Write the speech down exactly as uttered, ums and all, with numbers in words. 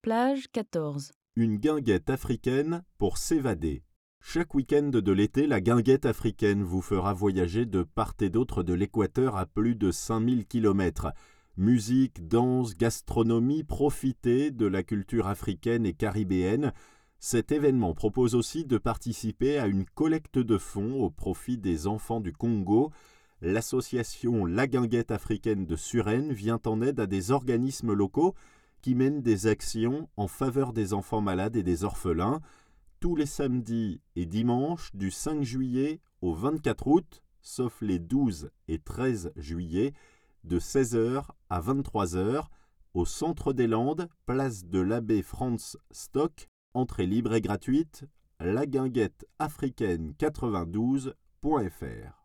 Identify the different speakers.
Speaker 1: Plage quatorze.
Speaker 2: Une guinguette africaine pour s'évader. Chaque week-end de l'été, la guinguette africaine vous fera voyager de part et d'autre de l'équateur à plus de cinq mille kilomètres. Musique, danse, gastronomie, profitez de la culture africaine et caribéenne. Cet événement propose aussi de participer à une collecte de fonds au profit des enfants du Congo. L'association La Guinguette africaine de Suresnes vient en aide à des organismes locaux qui mènent des actions en faveur des enfants malades et des orphelins. Tous les samedis et dimanches du cinq juillet au vingt-quatre août, sauf les douze et treize juillet, de seize heures à vingt-trois heures, au Centre des Landes, place de l'abbé Franz Stock, entrée libre et gratuite, la guinguette africaine quatre-vingt-douze point f r.